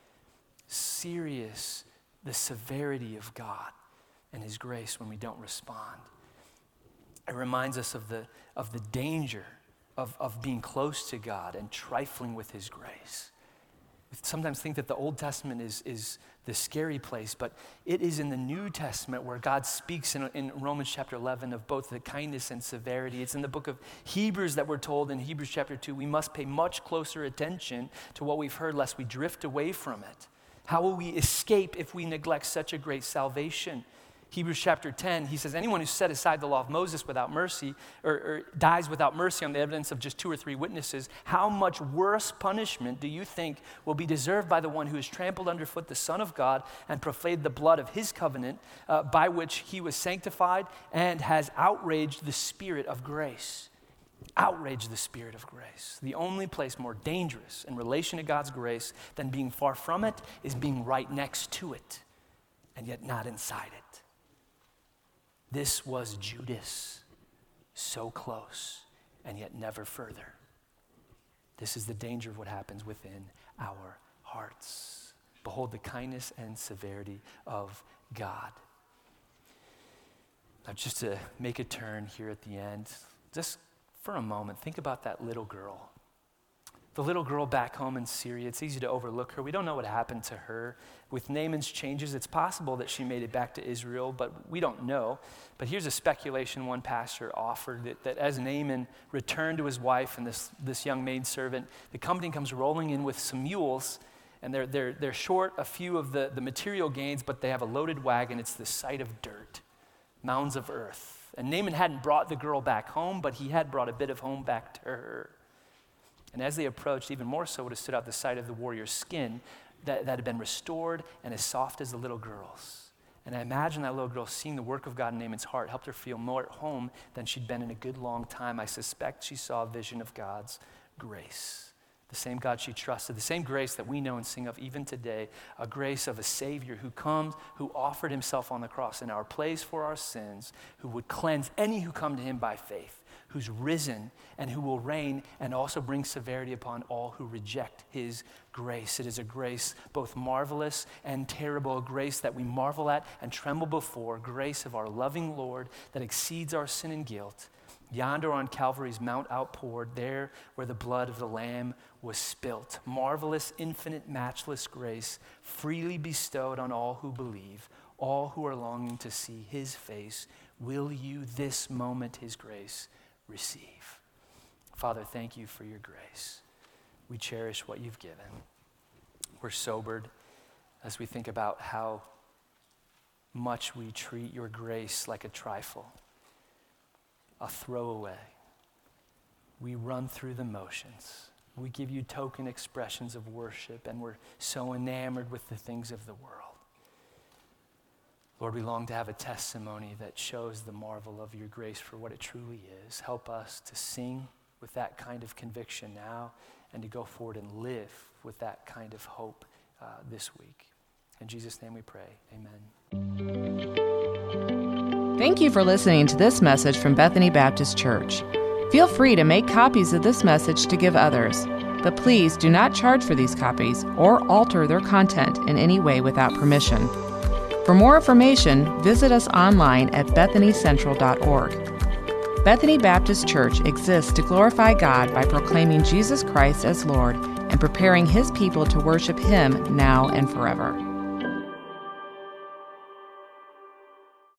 Serious, the severity of God and his grace when we don't respond. It reminds us of the danger of being close to God and trifling with his grace. We sometimes think that the Old Testament is the scary place, but it is in the New Testament where God speaks in Romans chapter 11 of both the kindness and severity. It's in the book of Hebrews that we're told in Hebrews chapter 2, we must pay much closer attention to what we've heard lest we drift away from it. How will we escape if we neglect such a great salvation? Hebrews chapter 10, he says, anyone who set aside the law of Moses without mercy, or dies without mercy on the evidence of just 2 or 3 witnesses, how much worse punishment do you think will be deserved by the one who has trampled underfoot the Son of God and profaned the blood of his covenant, by which he was sanctified and has outraged the Spirit of grace? outrage the Spirit of grace. The only place more dangerous in relation to God's grace than being far from it is being right next to it and yet not inside it. This was Judas, so close and yet never further. This is the danger of what happens within our hearts. Behold the kindness and severity of God. Now, just to make a turn here at the end, just for a moment, think about that little girl. The little girl back home in Syria, it's easy to overlook her. We don't know what happened to her. With Naaman's changes, it's possible that she made it back to Israel, but we don't know. But here's a speculation one pastor offered, that as Naaman returned to his wife and this young maidservant, the company comes rolling in with some mules, and they're short a few of the material gains, but they have a loaded wagon. It's the site of dirt, mounds of earth. And Naaman hadn't brought the girl back home, but he had brought a bit of home back to her. And as they approached, even more so would have stood out the sight of the warrior's skin that had been restored and as soft as the little girl's. And I imagine that little girl seeing the work of God in Naaman's heart helped her feel more at home than she'd been in a good long time. I suspect she saw a vision of God's grace. The same God she trusted, the same grace that we know and sing of even today, a grace of a Savior who comes, who offered himself on the cross in our place for our sins, who would cleanse any who come to him by faith, who's risen and who will reign and also bring severity upon all who reject his grace. It is a grace both marvelous and terrible, a grace that we marvel at and tremble before, grace of our loving Lord that exceeds our sin and guilt. Yonder on Calvary's mount outpoured, there where the blood of the Lamb was spilt. Marvelous, infinite, matchless grace, freely bestowed on all who believe, all who are longing to see his face. Will you this moment his grace receive? Father, thank you for your grace. We cherish what you've given. We're sobered as we think about how much we treat your grace like a trifle, a throwaway. We run through the motions. We give you token expressions of worship, and we're so enamored with the things of the world. Lord, we long to have a testimony that shows the marvel of your grace for what it truly is. Help us to sing with that kind of conviction now and to go forward and live with that kind of hope this week. In Jesus' name we pray, amen. Thank you for listening to this message from Bethany Baptist Church. Feel free to make copies of this message to give others, but please do not charge for these copies or alter their content in any way without permission. For more information, visit us online at bethanycentral.org. Bethany Baptist Church exists to glorify God by proclaiming Jesus Christ as Lord and preparing his people to worship him now and forever.